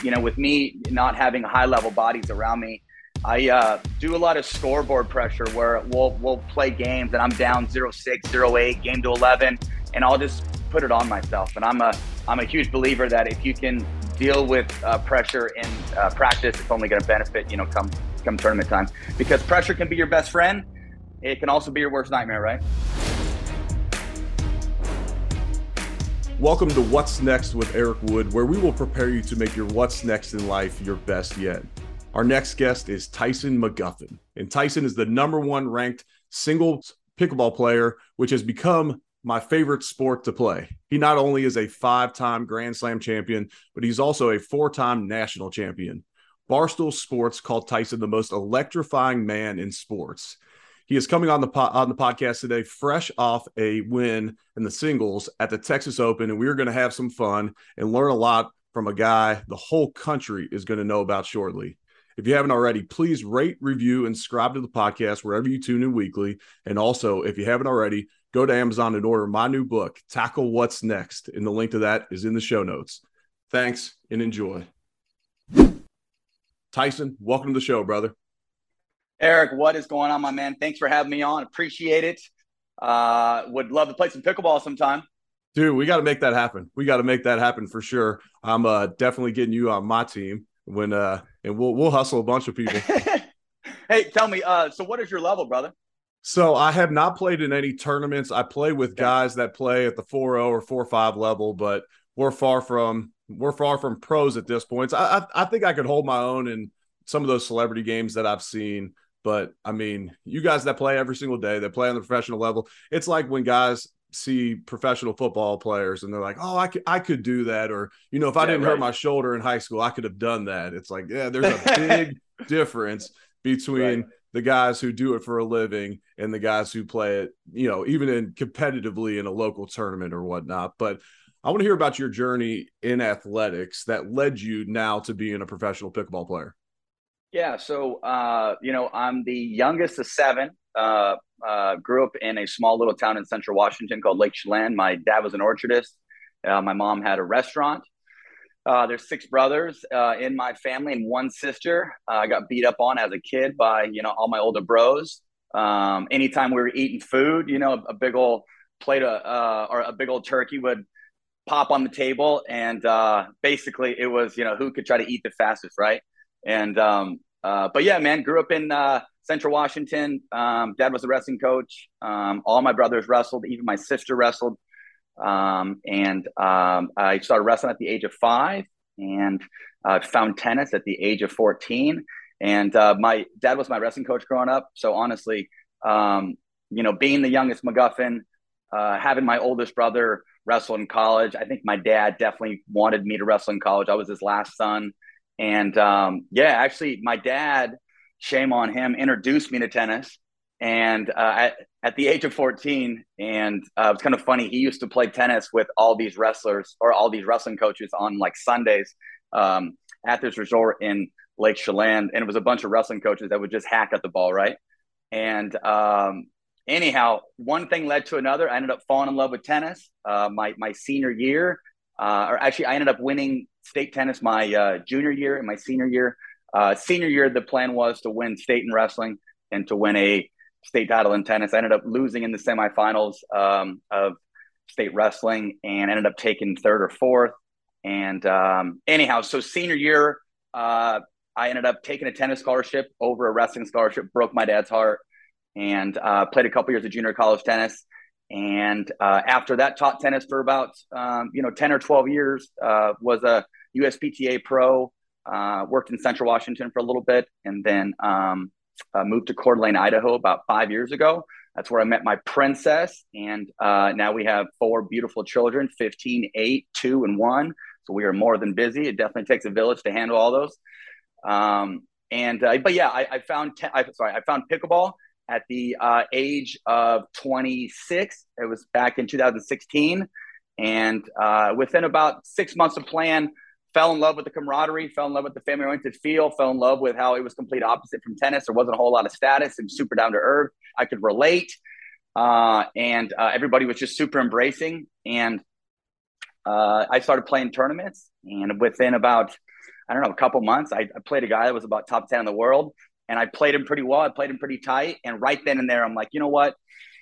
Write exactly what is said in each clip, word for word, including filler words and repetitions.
you know, with me not having high level bodies around me, I uh, do a lot of scoreboard pressure where we'll we'll play games and I'm down zero six, zero eight, game to eleven, and I'll just put it on myself. And I'm a I'm a huge believer that if you can deal with uh, pressure in uh, practice, it's only going to benefit, you know, come come tournament time. Because pressure can be your best friend. It can also be your worst nightmare, right? Welcome to What's Next with Eric Wood, where we will prepare you to make your what's next in life your best yet. Our next guest is Tyson McGuffin, and Tyson is the number one ranked singles pickleball player, which has become my favorite sport to play. He not only is a five-time Grand Slam champion, but he's also a four-time national champion. Barstool Sports called Tyson the most electrifying man in sports. He is coming on the po- on the podcast today, fresh off a win in the singles at the Texas Open, and we're going to have some fun and learn a lot from a guy the whole country is going to know about shortly. If you haven't already, please rate, review, and subscribe to the podcast wherever you tune in weekly. And also, if you haven't already, go to Amazon and order my new book, Tackle What's Next, and the link to that is in the show notes. Thanks and enjoy. Tyson, welcome to the show, brother. Eric, what is going on, my man? Thanks for having me on. Appreciate it. Uh, would love to play some pickleball sometime. Dude, we got to make that happen. We got to make that happen for sure. I'm uh, definitely getting you on my team when uh, and we'll we'll hustle a bunch of people. Hey, tell me, uh, so what is your level, brother? So I have not played in any tournaments. I play with guys that play at the four oh or four five level, but we're far from we're far from pros at this point. So I, I I think I could hold my own in some of those celebrity games that I've seen. But I mean, you guys that play every single day, that play on the professional level, it's like when guys see professional football players and they're like, oh, I could, I could do that. Or, you know, if I yeah, didn't right. hurt my shoulder in high school, I could have done that. It's like, yeah, there's a big difference between right. the guys who do it for a living and the guys who play it, you know, even in competitively in a local tournament or whatnot. But I want to hear about your journey in athletics that led you now to being a professional pickleball player. Yeah. So, uh, you know, I'm the youngest of seven. Uh, uh, grew up in a small little town in central Washington called Lake Chelan. My dad was an orchardist. Uh, my mom had a restaurant. Uh, there's six brothers uh, in my family and one sister. Uh, I got beat up on as a kid by, you know, all my older bros. Um, anytime we were eating food, you know, a big old plate of, uh, or a big old turkey would pop on the table. And uh, basically it was, you know, who could try to eat the fastest, right? And, um, uh, but yeah, man, grew up in uh, Central Washington. Um, dad was a wrestling coach. Um, all my brothers wrestled, even my sister wrestled. Um, and um, I started wrestling at the age of five and uh, found tennis at the age of fourteen. And uh, my dad was my wrestling coach growing up. So honestly, um, you know, being the youngest McGuffin, uh, having my oldest brother wrestle in college, I think my dad definitely wanted me to wrestle in college. I was his last son. And um, yeah, actually, my dad, shame on him, introduced me to tennis. And uh, at, at the age of fourteen, and uh, it's kind of funny, he used to play tennis with all these wrestlers or all these wrestling coaches on like Sundays um, at this resort in Lake Chelan. And it was a bunch of wrestling coaches that would just hack at the ball, right? And um, anyhow, one thing led to another. I ended up falling in love with tennis uh, my, my senior year. Uh, or actually, I ended up winning state tennis my uh, junior year and my senior year. Uh, senior year, the plan was to win state in wrestling and to win a state title in tennis. I ended up losing in the semifinals um, of state wrestling and ended up taking third or fourth. And um, anyhow, so senior year, uh, I ended up taking a tennis scholarship over a wrestling scholarship, broke my dad's heart, and uh, played a couple years of junior college tennis. And uh, after that, taught tennis for about, um, you know, ten or twelve years, uh, was a U S P T A pro, uh, worked in Central Washington for a little bit, and then um, uh, moved to Coeur d'Alene, Idaho about five years ago. That's where I met my princess. And uh, now we have four beautiful children, fifteen, eight, two, and one. So we are more than busy. It definitely takes a village to handle all those. Um, and, uh, but yeah, I, I found, te- I, sorry, I found pickleball at the uh, age of twenty-six. It was back in two thousand sixteen. And uh, within about six months of playing, fell in love with the camaraderie, fell in love with the family-oriented feel, fell in love with how it was complete opposite from tennis. There wasn't a whole lot of status and super down to earth. I could relate. Uh, and uh, everybody was just super embracing. And uh, I started playing tournaments. And within about I don't know, a couple months, I, I played a guy that was about top ten in the world, and I played him pretty well. I played him pretty tight. And right then and there, I'm like, you know what?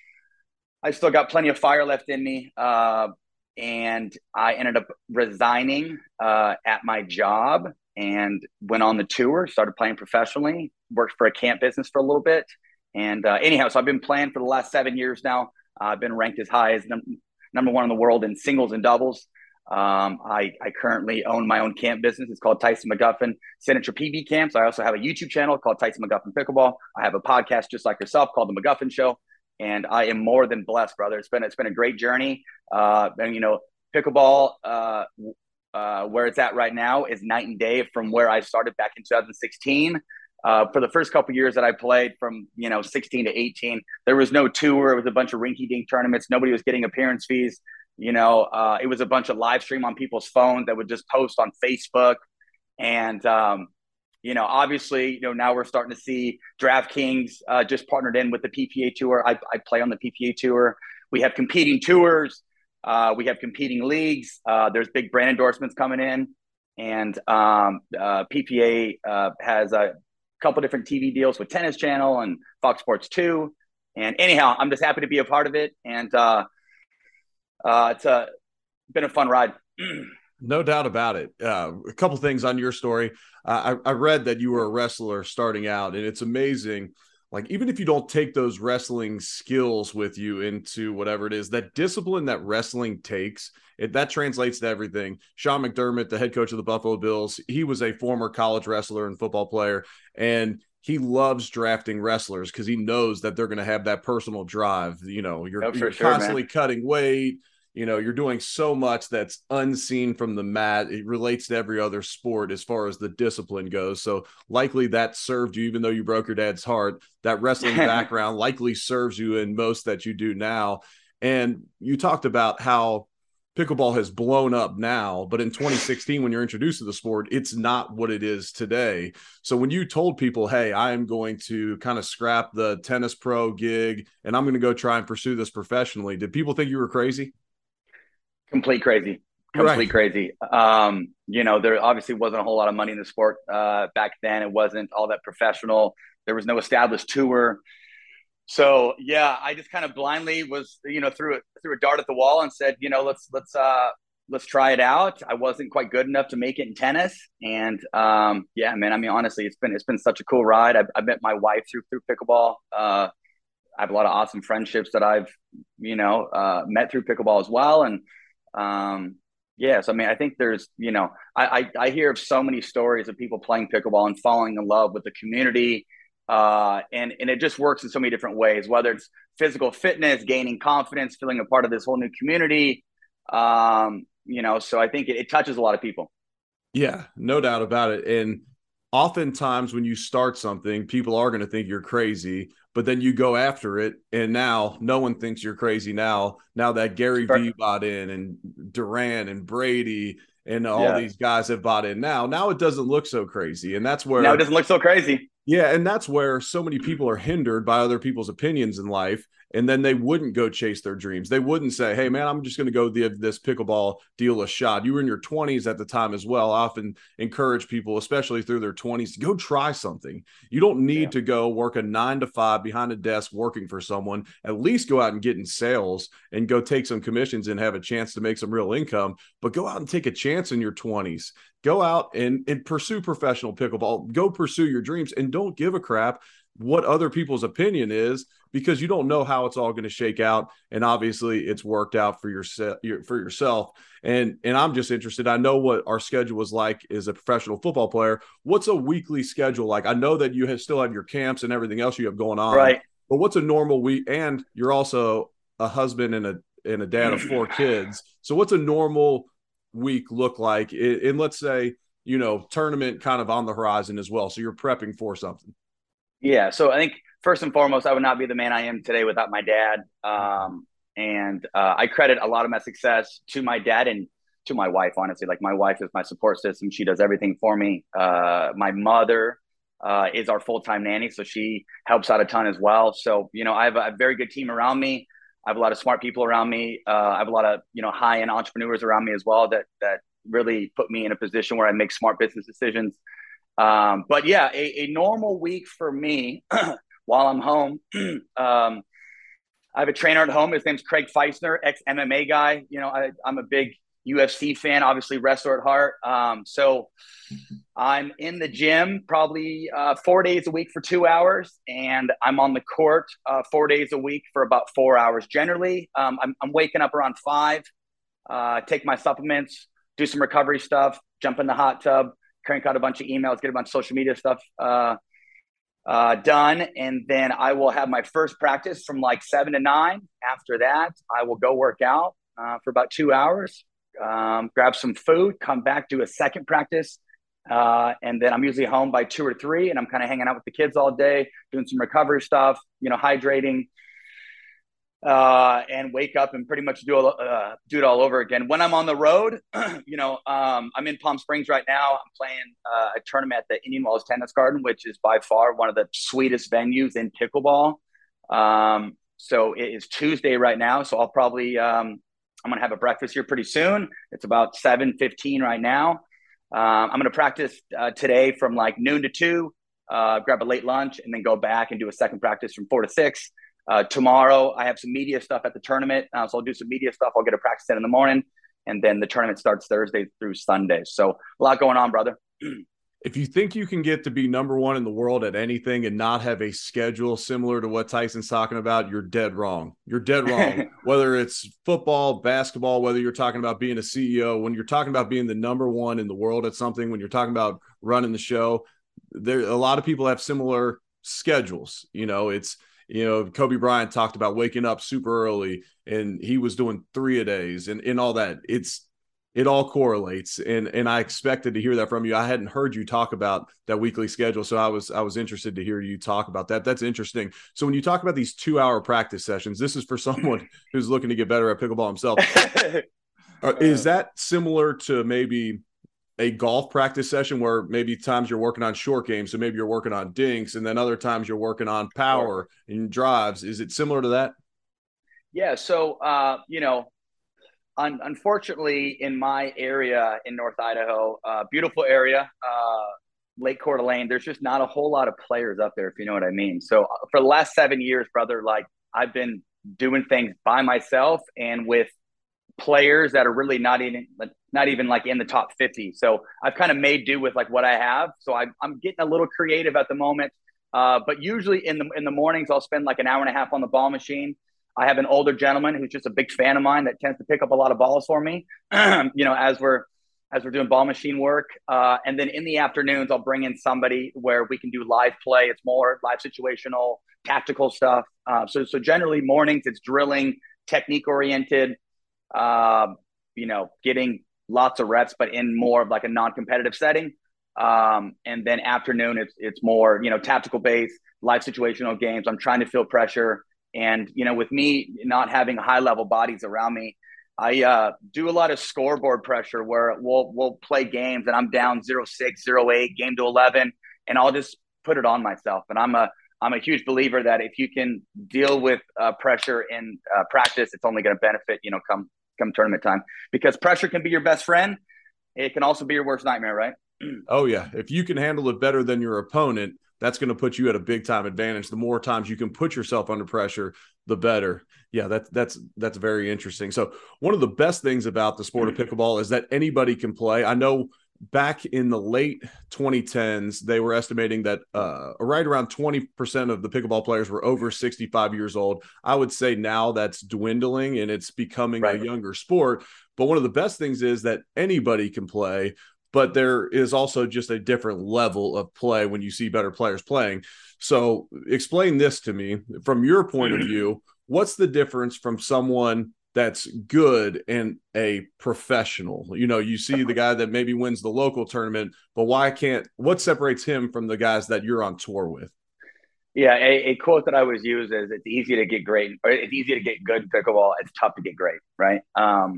I still got plenty of fire left in me. Uh, and I ended up resigning uh, at my job and went on the tour, started playing professionally, worked for a camp business for a little bit. And uh, anyhow, so I've been playing for the last seven years now. Uh, I've been ranked as high as num- number one in the world in singles and doubles. Um, I, I currently own my own camp business. It's called Tyson McGuffin Signature P B Camps. I also have a YouTube channel called Tyson McGuffin Pickleball. I have a podcast just like yourself called The McGuffin Show. And I am more than blessed, brother. It's been, it's been a great journey. Uh, and, you know, pickleball, uh, uh, where it's at right now is night and day from where I started back in two thousand sixteen. Uh, for the first couple of years that I played from, you know, sixteen to eighteen, there was no tour. It was a bunch of rinky-dink tournaments. Nobody was getting appearance fees. You know, uh, it was a bunch of live stream on people's phones that would just post on Facebook. And, um, you know, obviously, you know, now we're starting to see DraftKings uh, just partnered in with the P P A Tour. I, I play on the P P A Tour. We have competing tours. Uh, we have competing leagues. Uh, there's big brand endorsements coming in. And um, uh, P P A uh, has a couple different T V deals with Tennis Channel and Fox Sports two. And anyhow, I'm just happy to be a part of it. And uh, uh, it's a, been a fun ride. No doubt about it. Uh, a couple things on your story. Uh, I, I read that you were a wrestler starting out, and it's amazing. Like, even if you don't take those wrestling skills with you into whatever it is, that discipline that wrestling takes, it, that translates to everything. Sean McDermott, the head coach of the Buffalo Bills, he was a former college wrestler and football player, and he loves drafting wrestlers because he knows that they're going to have that personal drive. You know, you're, Oh, you're sure, constantly man. cutting weight. You know, you're doing so much that's unseen from the mat. It relates to every other sport as far as the discipline goes. So likely that served you, even though you broke your dad's heart. That wrestling background likely serves you in most that you do now. And you talked about how pickleball has blown up now, but in twenty sixteen, when you're introduced to the sport, it's not what it is today. So when you told people, hey, I am going to kind of scrap the tennis pro gig and I'm going to go try and pursue this professionally, did people think you were crazy? Complete crazy. Right. Complete crazy. Um, you know, there obviously wasn't a whole lot of money in the sport uh, back then. It wasn't all that professional. There was no established tour. So yeah, I just kind of blindly was, you know, threw it threw a dart at the wall and said, you know, let's let's uh let's try it out. I wasn't quite good enough to make it in tennis. And um, yeah, man, I mean, honestly, it's been it's been such a cool ride. I, I met my wife through through pickleball. Uh, I have a lot of awesome friendships that I've, you know, uh, met through pickleball as well. And um, yes, I mean, I think there's, you know, I, I, I hear of so many stories of people playing pickleball and falling in love with the community. Uh, and, and it just works in so many different ways, whether it's physical fitness, gaining confidence, feeling a part of this whole new community. Um, you know, so I think it, it touches a lot of people. Yeah, no doubt about it. And oftentimes when you start something, people are going to think you're crazy, but then you go after it. And now no one thinks you're crazy now, now that Gary Vee bought in and Durant and Brady and all Yeah. these guys have bought in now, now it doesn't look so crazy. And that's Now it where, doesn't look so crazy. yeah, and that's where so many people are hindered by other people's opinions in life. And then they wouldn't go chase their dreams. They wouldn't say, hey, man, I'm just going to go give this pickleball deal a shot. You were in your twenties at the time as well. I often encourage people, especially through their twenties, to go try something. You don't need Yeah. to go work a nine to five behind a desk working for someone. At least go out and get in sales and go take some commissions and have a chance to make some real income. But go out and take a chance in your twenties. Go out and, and pursue professional pickleball. Go pursue your dreams and don't give a crap what other people's opinion is, because you don't know how it's all going to shake out. And obviously it's worked out for yourself, for yourself. And, and I'm just interested. I know what our schedule was like as a professional football player. What's a weekly schedule like? I know that you have, still have your camps and everything else you have going on, Right. but what's a normal week? And you're also a husband and a, and a dad of four kids. So what's a normal week look like? And let's say, you know, tournament kind of on the horizon as well. So you're prepping for something. Yeah. So I think first and foremost, I would not be the man I am today without my dad. Um, and uh, I credit a lot of my success to my dad and to my wife, honestly. Like, my wife is my support system. She does everything for me. Uh, my mother uh, is our full-time nanny, so she helps out a ton as well. So, you know, I have a, a very good team around me. I have a lot of smart people around me. Uh, I have a lot of, you know, high-end entrepreneurs around me as well that, that, really put me in a position where I make smart business decisions. Um, but yeah, a, a normal week for me while I'm home, um, I have a trainer at home. His name's Craig Feisner, ex M M A guy. You know, I, I'm a big U F C fan, obviously wrestler at heart. Um, so I'm in the gym probably uh, four days a week for two hours, and I'm on the court uh, four days a week for about four hours. Generally, um, I'm, I'm waking up around five, uh, take my supplements, do some recovery stuff, jump in the hot tub, crank out a bunch of emails, get a bunch of social media stuff uh, uh, done. And then I will have my first practice from like seven to nine. After that, I will go work out uh, for about two hours, um, grab some food, come back, do a second practice. Uh, and then I'm usually home by two or three, and I'm kind of hanging out with the kids all day, doing some recovery stuff, you know, hydrating, uh, and wake up and pretty much do, uh, do it all over again. When I'm on the road, you know, um, I'm in Palm Springs right now. I'm playing uh, a tournament at the Indian Wells Tennis Garden, which is by far one of the sweetest venues in pickleball. Um, so it is Tuesday right now. So I'll probably, um, I'm going to have a breakfast here pretty soon. It's about seven fifteen right now. Um, I'm going to practice uh, today from like noon to two, uh, grab a late lunch, and then go back and do a second practice from four to six. Uh, tomorrow, I have some media stuff at the tournament, uh, so I'll do some media stuff. I'll get a practice in in the morning, and then the tournament starts Thursday through Sunday. So a lot going on, brother. If you think you can get to be number one in the world at anything and not have a schedule similar to what Tyson's talking about, you're dead wrong. You're dead wrong. Whether it's football, basketball, whether you're talking about being a C E O, when you're talking about being the number one in the world at something, when you're talking about running the show, there a lot of people have similar schedules. You know, it's, you know, Kobe Bryant talked about waking up super early, and he was doing three a days and, and all that. It's, It all correlates, and and I expected to hear that from you. I hadn't heard you talk about that weekly schedule, so I was I was interested to hear you talk about that. That's interesting. So when you talk about these two-hour practice sessions, this is for someone who's looking to get better at pickleball himself. Is that similar to maybe a golf practice session where maybe times you're working on short games, so maybe you're working on dinks, and then other times you're working on power and drives? Is it similar to that? Yeah, so, uh, you know, Un- unfortunately, in my area in North Idaho, uh, beautiful area, uh, Lake Coeur d'Alene, there's just not a whole lot of players up there, if you know what I mean. So uh, for the last seven years, brother, like I've been doing things by myself and with players that are really not even, not even like in the top fifty. So I've kind of made do with like what I have. So I, I'm getting a little creative at the moment. Uh, but usually in the in the mornings, I'll spend like an hour and a half on the ball machine. I have an older gentleman who's just a big fan of mine that tends to pick up a lot of balls for me, you know, as we're as we're doing ball machine work. Uh, and then in the afternoons, I'll bring in somebody where we can do live play. It's more live situational, tactical stuff. Uh, so so generally mornings, it's drilling, technique oriented, uh, you know, getting lots of reps, but in more of like a non-competitive setting. Um, and then afternoon, it's it's more, you know, tactical based, live situational games. I'm trying to feel pressure. And, you know, with me not having high level bodies around me, I uh, do a lot of scoreboard pressure where we'll we'll play games and I'm down zero six, zero eight, game to eleven, and I'll just put it on myself. And I'm a I'm a huge believer that if you can deal with uh, pressure in uh, practice, it's only going to benefit, you know, come come tournament time, because pressure can be your best friend. It can also be your worst nightmare, right? Oh, yeah. If you can handle it better than your opponent, that's going to put you at a big time advantage. The more times you can put yourself under pressure, the better. Yeah, that's that's that's very interesting. So one of the best things about the sport of pickleball is that anybody can play. I know back in the late twenty tens, they were estimating that uh, right around twenty percent of the pickleball players were over sixty-five years old. I would say now that's dwindling and it's becoming right. a younger sport. But one of the best things is that anybody can play. But there is also just a different level of play when you see better players playing. So explain this to me from your point of view. What's the difference from someone that's good and a professional? You know, you see the guy that maybe wins the local tournament, but why can't, what separates him from the guys that you're on tour with? Yeah, a, a quote that I always use is it's easy to get great, or it's easy to get good in pickleball. It's tough to get great, right? Um,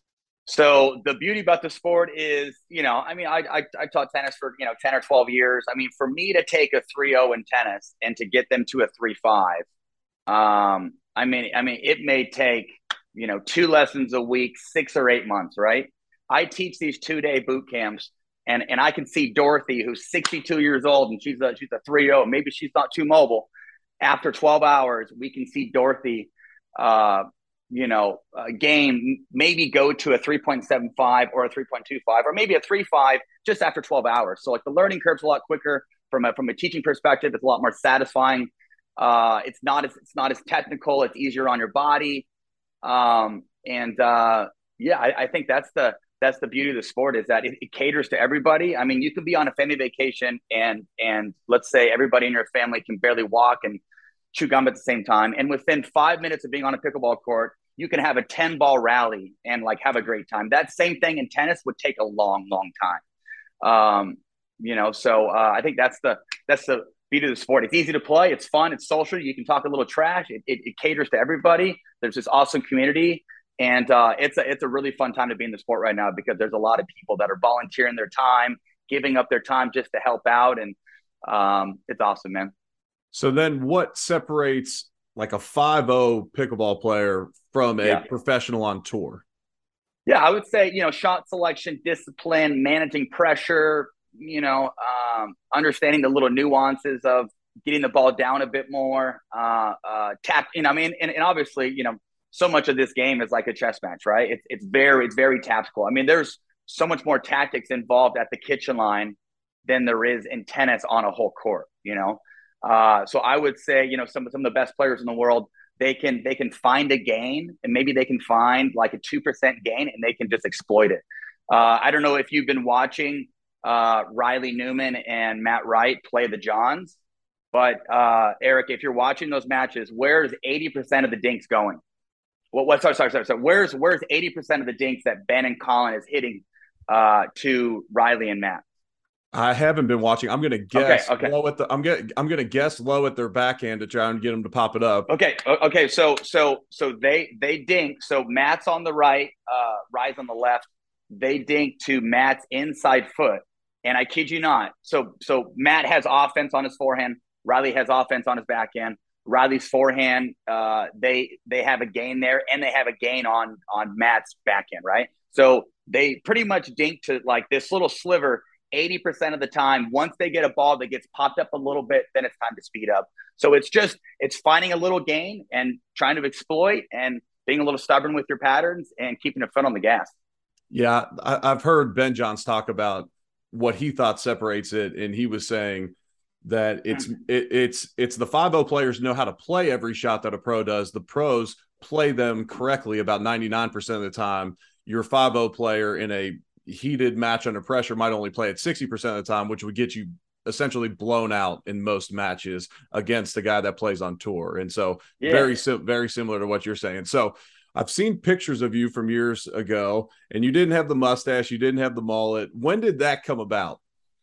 So the beauty about the sport is, you know, I mean, I, I I taught tennis for, you know, ten or twelve years. I mean, for me to take a three oh in tennis and to get them to a three five, um, I mean, I mean, it may take, you know, two lessons a week, six or eight months, right? I teach these two day boot camps, and and I can see Dorothy, who's sixty-two years old, and she's a she's a three oh. Maybe she's not too mobile. After twelve hours, we can see Dorothy, uh, you know, a game maybe go to a three point seven five or a three point two five or maybe a three point five just after twelve hours. So like the learning curve's a lot quicker from a from a teaching perspective. It's a lot more satisfying. Uh, it's not as it's not as technical. It's easier on your body, um, and uh, yeah, I, I think that's the that's the beauty of the sport, is that it, it caters to everybody. I mean, you can be on a family vacation and and let's say everybody in your family can barely walk and chew gum at the same time, and within five minutes of being on a pickleball court, you can have a ten ball rally and like have a great time. That same thing in tennis would take a long, long time. Um, you know, so uh, I think that's the that's the beauty of the sport. It's easy to play. It's fun. It's social. You can talk a little trash. It, it, it caters to everybody. There's this awesome community. And uh, it's a it's a really fun time to be in the sport right now, because there's a lot of people that are volunteering their time, giving up their time just to help out. And um, it's awesome, man. So then what separates like a five oh pickleball player from a yeah. professional on tour? Yeah, I would say, you know, shot selection, discipline, managing pressure, you know, um, understanding the little nuances of getting the ball down a bit more, uh, uh, tap, you know, I mean, and, and obviously, you know, so much of this game is like a chess match, right? It's it's very, it's very tactical. I mean, there's so much more tactics involved at the kitchen line than there is in tennis on a whole court, you know? Uh, so I would say, you know, some, some of the best players in the world, they can, they can find a gain, and maybe they can find like a two percent gain, and they can just exploit it. Uh, I don't know if you've been watching uh, Riley Newman and Matt Wright play the Johns, but uh, Eric, if you're watching those matches, where's eighty percent of the dinks going? Well, what? Sorry, sorry, sorry. So where's where's eighty percent of the dinks that Ben and Colin is hitting uh, to Riley and Matt? I haven't been watching. I'm going to guess okay, okay. low at the. I'm going. I'm going to guess low at their backhand to try and get them to pop it up. Okay, okay. So so so they they dink. So Matt's on the right, uh, Rise on the left. They dink to Matt's inside foot, and I kid you not. So so Matt has offense on his forehand. Riley has offense on his backhand. Riley's forehand, uh, they they have a gain there, and they have a gain on on Matt's backhand, right? So they pretty much dink to like this little sliver eighty percent of the time. Once they get a ball that gets popped up a little bit, then it's time to speed up. So it's just it's finding a little gain and trying to exploit and being a little stubborn with your patterns and keeping a foot on the gas. Yeah, I, I've heard Ben Johns talk about what he thought separates it, and he was saying that it's it, it's it's the five oh players know how to play every shot that a pro does. The pros play them correctly about ninety-nine percent of the time. Your five oh player in a heated match under pressure might only play it sixty percent of the time, which would get you essentially blown out in most matches against a guy that plays on tour. And so yeah. very sim- very similar to what you're saying. So I've seen pictures of you from years ago, and you didn't have the mustache, you didn't have the mullet. When did that come about?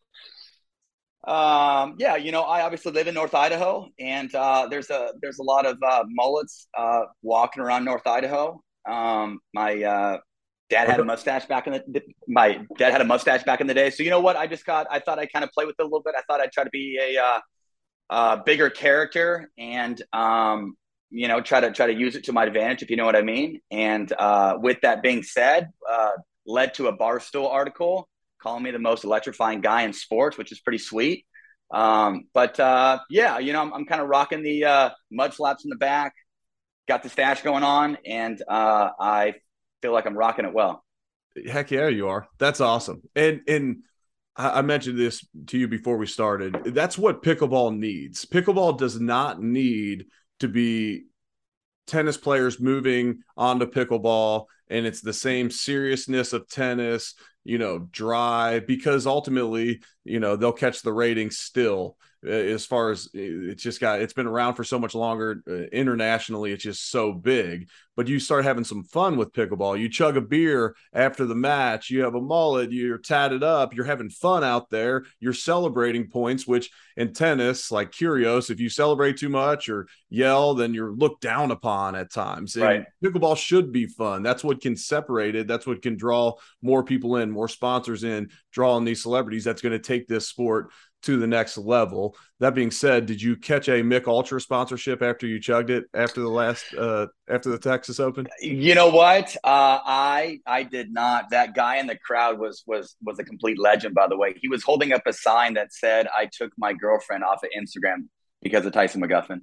Um, yeah, you know, I obviously live in North Idaho, and uh, there's a there's a lot of uh, mullets uh, walking around North Idaho. Um, my uh, dad had a mustache back in the my dad had a mustache back in the day. So you know what? I just got I thought I'd kind of play with it a little bit. I thought I'd try to be a uh, uh, bigger character, and um, you know, try to try to use it to my advantage, if you know what I mean. And uh, with that being said, uh, led to a Barstool article calling me the most electrifying guy in sports, which is pretty sweet. Um, but uh, yeah, you know, I'm, I'm kind of rocking the uh, mud flaps in the back, got the stash going on, and uh, I feel like I'm rocking it well. Heck yeah, you are. That's awesome. And and I mentioned this to you before we started. That's what pickleball needs. Pickleball does not need to be tennis players moving onto pickleball, and it's the same seriousness of tennis, you know, dry, because ultimately, you know, they'll catch the ratings still. As far as it's just got, it's been around for so much longer. Uh, internationally, it's just so big. But you start having some fun with pickleball. You chug a beer after the match. You have a mullet. You're tatted up. You're having fun out there. You're celebrating points, which in tennis, like Kyrgios, if you celebrate too much or yell, then you're looked down upon at times. And right. Pickleball should be fun. That's what can separate it. That's what can draw more people in, more sponsors in, drawing these celebrities. That's going to take this sport to the next level. That being said, did you catch a Mick Ultra sponsorship after you chugged it after the last uh, after the Texas Open? You know what? Uh, I I did not. That guy in the crowd was was was a complete legend. By the way, he was holding up a sign that said, "I took my girlfriend off of Instagram because of Tyson McGuffin."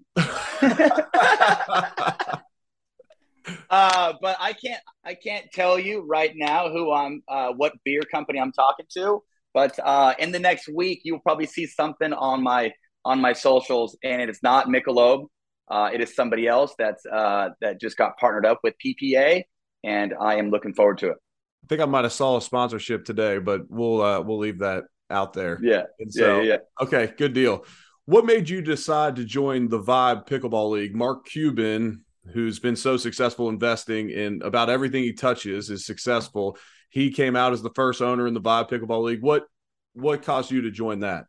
uh, but I can't I can't tell you right now who I'm uh, what beer company I'm talking to. But uh, in the next week, you'll probably see something on my on my socials, and it's not Michelob. Uh, it is somebody else that's uh, that just got partnered up with P P A, and I am looking forward to it. I think I might have saw a sponsorship today, but we'll uh, we'll leave that out there. Yeah. And so, yeah, yeah, yeah. Okay, good deal. What made you decide to join the Vibe Pickleball League? Mark Cuban, who's been so successful investing in about everything he touches, is successful. He came out as the first owner in the Vibe Pickleball League. What what caused you to join that?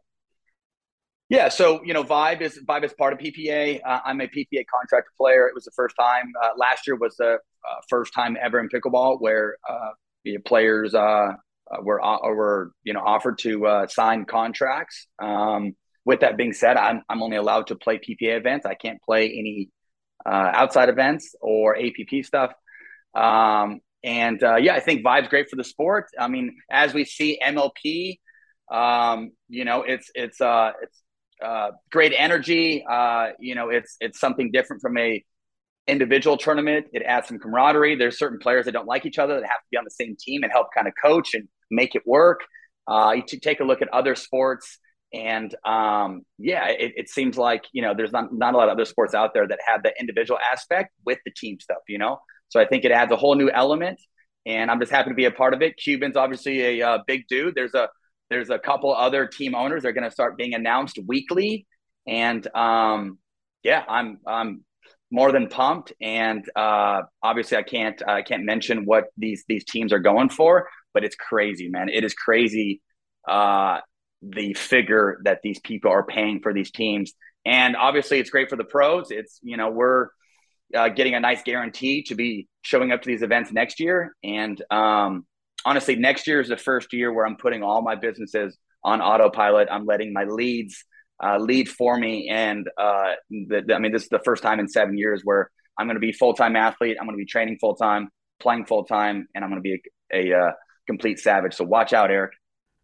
Yeah, so you know, Vibe is Vibe is part of P P A. Uh, I'm a P P A contractor player. It was the first time. Uh, last year was the uh, first time ever in pickleball where uh, the players uh, were uh, were you know offered to uh, sign contracts. Um, with that being said, I'm I'm only allowed to play P P A events. I can't play any uh, outside events or A P P stuff. Um, And uh, yeah, I think Vibe's great for the sport. I mean, as we see M L P, um, you know, it's it's uh, it's uh, great energy. Uh, you know, it's it's something different from a individual tournament. It adds some camaraderie. There's certain players that don't like each other that have to be on the same team and help kind of coach and make it work. Uh, you take a look at other sports, and um, yeah, it, it seems like you know there's not not a lot of other sports out there that have the individual aspect with the team stuff. You know. So I think it adds a whole new element, and I'm just happy to be a part of it. Cuban's obviously a uh, big dude. There's a there's a couple other team owners that are going to start being announced weekly, and um, yeah, I'm I'm more than pumped. And uh, obviously, I can't I can't mention what these these teams are going for, but it's crazy, man. It is crazy uh, the figure that these people are paying for these teams, and obviously, it's great for the pros. It's you know we're Uh, getting a nice guarantee to be showing up to these events next year. And um, honestly, next year is the first year where I'm putting all my businesses on autopilot. I'm letting my leads uh, lead for me. And uh, the, the, I mean, this is the first time in seven years where I'm going to be full-time athlete. I'm going to be training full-time, playing full-time, and I'm going to be a, a uh, complete savage. So watch out, Eric.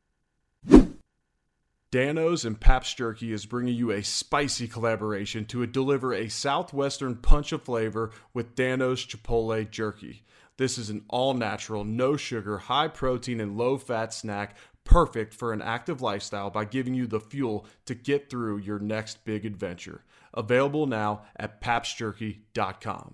Danos and Pabst Jerky is bringing you a spicy collaboration to deliver a southwestern punch of flavor with Danos Chipotle Jerky. This is an all-natural, no-sugar, high-protein, and low-fat snack perfect for an active lifestyle by giving you the fuel to get through your next big adventure. Available now at pabst jerky dot com.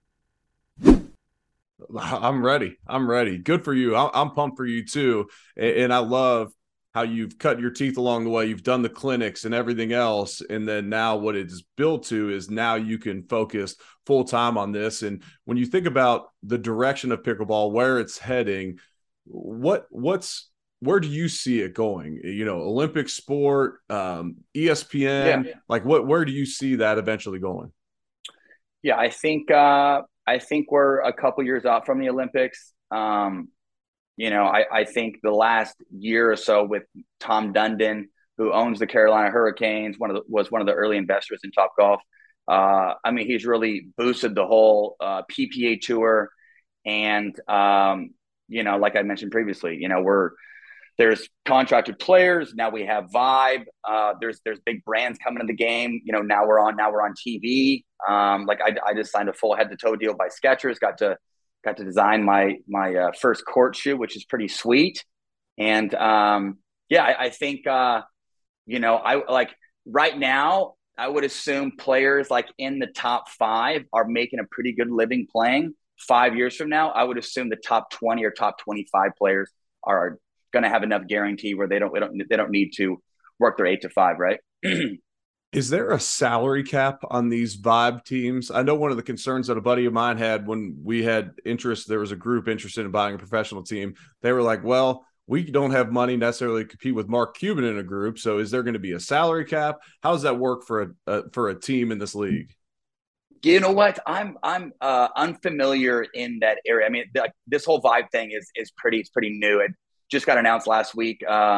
I'm ready. I'm ready. Good for you. I'm pumped for you too. And I love how you've cut your teeth along the way. You've done the clinics and everything else. And then now what it's built to is now you can focus full time on this. And when you think about the direction of pickleball, where it's heading, what, what's, where do you see it going? You know, Olympic sport, um, E S P N, yeah. like what, where do you see that eventually going? Yeah, I think, uh, I think we're a couple years out from the Olympics. Um, You know, I, I think the last year or so with Tom Dundon, who owns the Carolina Hurricanes, one of the, was one of the early investors in Topgolf. Uh, I mean, he's really boosted the whole uh, P P A tour. And, um, you know, like I mentioned previously, you know, we're there's contracted players. Now we have Vibe. Uh, there's there's big brands coming to the game. You know, now we're on now we're on T V. Um, like I, I just signed a full head to toe deal by Skechers. Got to Got to design my my uh, first court shoe, which is pretty sweet. And um, yeah, I, I think uh, you know, I like right now. I would assume players like in the top five are making a pretty good living playing. Five years from now, I would assume the top twenty or top twenty-five players are going to have enough guarantee where they don't, they don't they don't need to work their eight to five, right? Is there a salary cap on these Vibe teams? I know one of the concerns that a buddy of mine had when we had interest, there was a group interested in buying a professional team. They were like, well, we don't have money necessarily to compete with Mark Cuban in a group. So is there going to be a salary cap? How does that work for a, a for a team in this league? You know what? I'm I'm uh, unfamiliar in that area. I mean, the, this whole Vibe thing is is pretty it's pretty new. It just got announced last week. Um,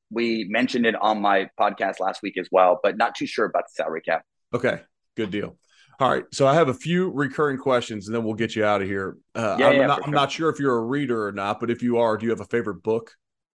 we mentioned it on my podcast last week as well, but not too sure about the salary cap. Okay, good deal. All right, so I have a few recurring questions, and then we'll get you out of here. Uh, Yeah, I'm yeah, not for I'm sure. not sure if you're a reader or not, but if you are, do you have a favorite book?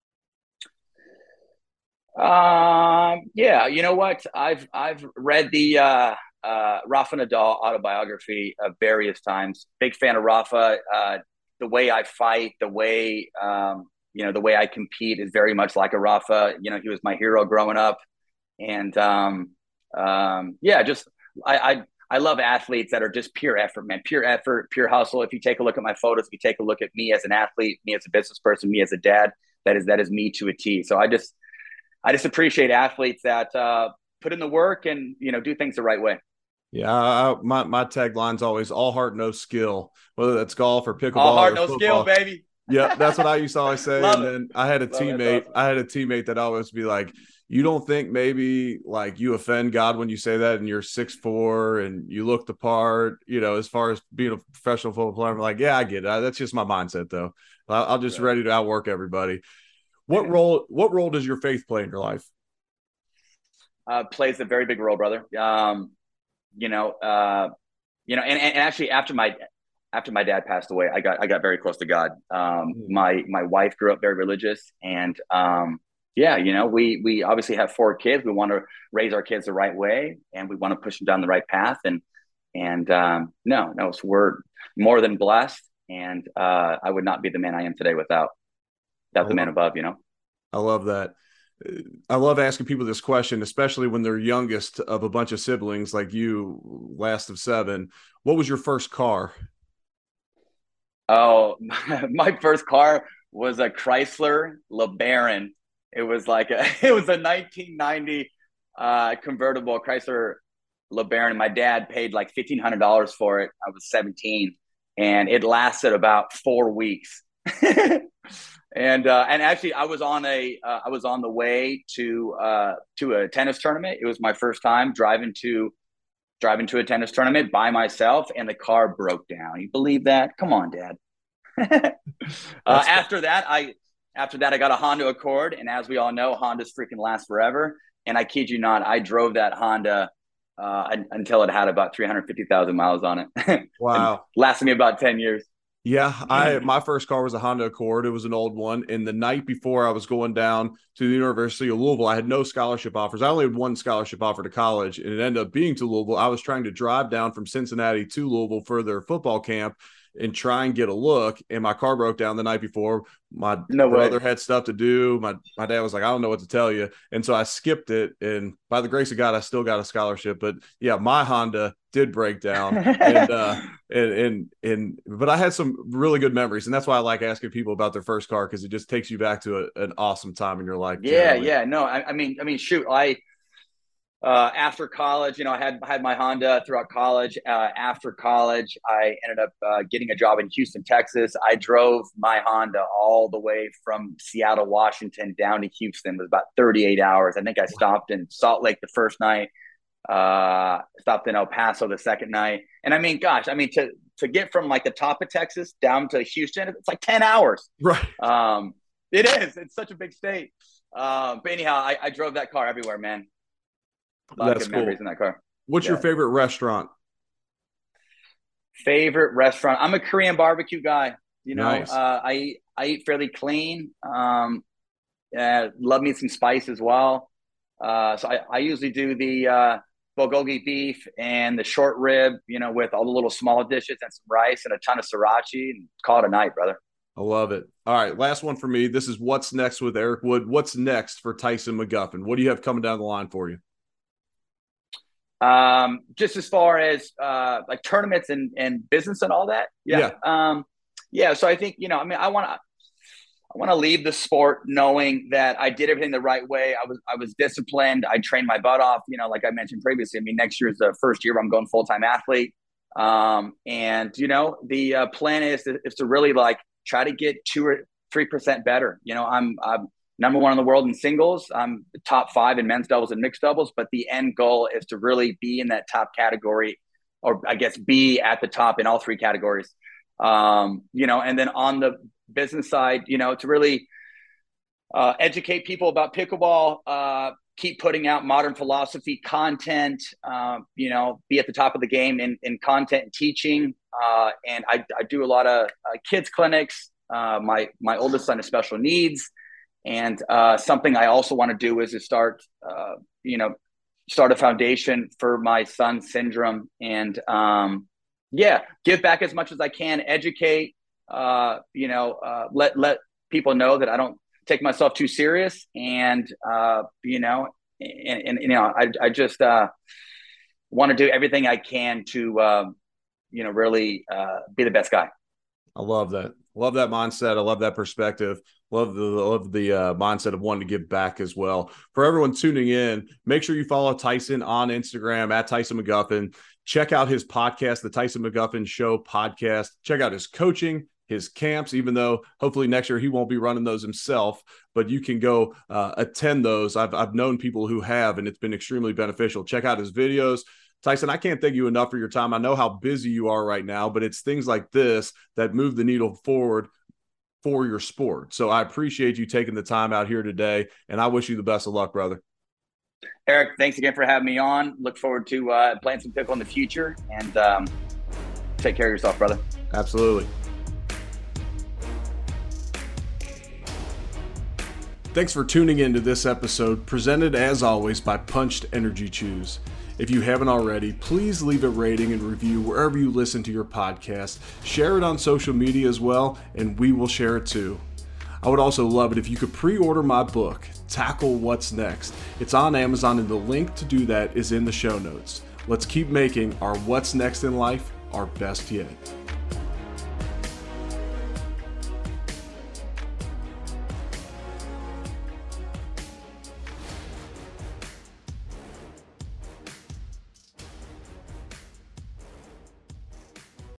Um, yeah, you know what? I've I've read the uh, uh, Rafa Nadal autobiography uh, various times. Big fan of Rafa. Uh, the way I fight, the way um, you know, the way I compete is very much like a Rafa. You know, he was my hero growing up, and um, um, yeah, just I, I I love athletes that are just pure effort, man. Pure effort, pure hustle. If you take a look at my photos, if you take a look at me as an athlete, me as a business person, me as a dad, that is that is me to a T. So I just I just appreciate athletes that uh, put in the work and, you know, do things the right way. Yeah, I, my my tagline's always all heart, no skill, whether that's golf or All pickleball heart, or no skill, football. baby. Yep, that's what I used to always say. Love And it. then I had a Love it. That's teammate, awesome. I had a teammate that always be like, "You don't think maybe like you offend God when you say that, and you're six four and you look the part, you know, as far as being a professional football player." I'm like, "Yeah, I get it. That's just my mindset, though. I'm just Right. ready to outwork everybody." What role? What role does your faith play in your life? Uh, plays a very big role, brother. Um, you know, uh, you know, and, and actually after my after my dad passed away, I got I got very close to God. Um, Mm. my my wife grew up very religious, and um, yeah, you know, we we obviously have four kids. We want to raise our kids the right way, and we want to push them down the right path. And and um, no, no, so we're more than blessed, and uh, I would not be the man I am today without I without the man love, above. You know. I love that. I love asking people this question, especially when they're youngest of a bunch of siblings like you, last of seven. What was your first car? Oh, my first car was a Chrysler LeBaron. It was like a, it was a nineteen ninety uh, convertible Chrysler LeBaron. My dad paid like fifteen hundred dollars for it. I was seventeen, and it lasted about four weeks. and uh, and actually, I was on a uh, I was on the way to uh, to a tennis tournament. It was my first time driving to driving to a tennis tournament by myself, and the car broke down. You believe that? Come on, Dad. uh, That's after that, I after that I got a Honda Accord, and as we all know, Hondas freaking last forever. And I kid you not, I drove that Honda uh, until it had about three hundred fifty thousand miles on it, and wow. lasted me about ten years. Yeah, I my first car was a Honda Accord. It was an old one. And the night before I was going down to the University of Louisville, I had no scholarship offers. I only had one scholarship offer to college, and it ended up being to Louisville. I was trying to drive down from Cincinnati to Louisville for their football camp and try and get a look. And my car broke down the night before. My No brother way. had stuff to do. My my dad was like, I don't know what to tell you. And so I skipped it. And by the grace of God, I still got a scholarship. But yeah, my Honda did break down. And uh and and and but I had some really good memories. And that's why I like asking people about their first car, because it just takes you back to a, an awesome time in your life Yeah, generally. yeah. No, I, I mean, I mean, shoot, I uh, after college, you know, I had had my Honda throughout college. Uh, after college, I ended up uh, getting a job in Houston, Texas. I drove my Honda all the way from Seattle, Washington, down to Houston. It was about thirty-eight hours. I think I stopped in Salt Lake the first night. Uh, stopped in El Paso the second night. And I mean, gosh, I mean to to get from like the top of Texas down to Houston, it's like ten hours. Right. Um, it is. It's such a big state. Um, but anyhow, I, I drove that car everywhere, man. A lot of That's good memories cool. in that car. What's your Yeah. favorite restaurant? Favorite restaurant? I'm a Korean barbecue guy. You know, Nice. uh, I eat, I eat fairly clean. Um, uh, love me some spice as well. Uh, so I, I usually do the uh, bulgogi beef and the short rib, you know, with all the little small dishes and some rice and a ton of sriracha, and call it a night, brother. I love it. All right, last one for me. This is what's next with Eric Wood. What's next for Tyson McGuffin? What do you have coming down the line for you? Um, just as far as uh, like tournaments and, and business and all that. Yeah. Yeah. Um, yeah. So I think, you know, I mean, I want to, I want to leave the sport knowing that I did everything the right way. I was, I was disciplined. I trained my butt off, you know, like I mentioned previously. I mean, next year is the first year where I'm going full-time athlete. Um, and you know, the uh, plan is to, is to really like try to get two or three percent better. You know, I'm, I'm number one in the world in singles. I'm top five in men's doubles and mixed doubles, but the end goal is to really be in that top category, or I guess be at the top in all three categories. Um, you know, and then on the business side, you know, to really uh, educate people about pickleball, uh, keep putting out modern philosophy content, uh, you know, be at the top of the game in, in content and teaching. Uh, and I, I do a lot of uh, kids clinics. Uh, my, my oldest son has special needs. And uh, something I also want to do is to start, uh, you know, start a foundation for my son's syndrome. And um, yeah, give back as much as I can, educate, uh, you know, uh, let, let people know that I don't take myself too serious. And, uh, you know, and, and you know, I, I just uh, want to do everything I can to, uh, you know, really uh, be the best guy. I love that. Love that mindset. I love that perspective. Love the love the uh, mindset of wanting to give back as well. For everyone tuning in, make sure you follow Tyson on Instagram at Tyson McGuffin. Check out his podcast, the Tyson McGuffin Show podcast. Check out his coaching, his camps, even though hopefully next year he won't be running those himself, but you can go uh, attend those. I've, I've known people who have, and it's been extremely beneficial. Check out his videos. Tyson, I can't thank you enough for your time. I know how busy you are right now, but it's things like this that move the needle forward for your sport. So I appreciate you taking the time out here today, and I wish you the best of luck, brother. Eric, thanks again for having me on. Look forward to uh, playing some pickle in the future, and um, take care of yourself, brother. Absolutely. Thanks for tuning in to this episode, presented as always by Punched Energy Chews. If you haven't already, please leave a rating and review wherever you listen to your podcast. Share it on social media as well, and we will share it too. I would also love it if you could pre-order my book, Tackle What's Next. It's on Amazon, and the link to do that is in the show notes. Let's keep making our what's next in life our best yet.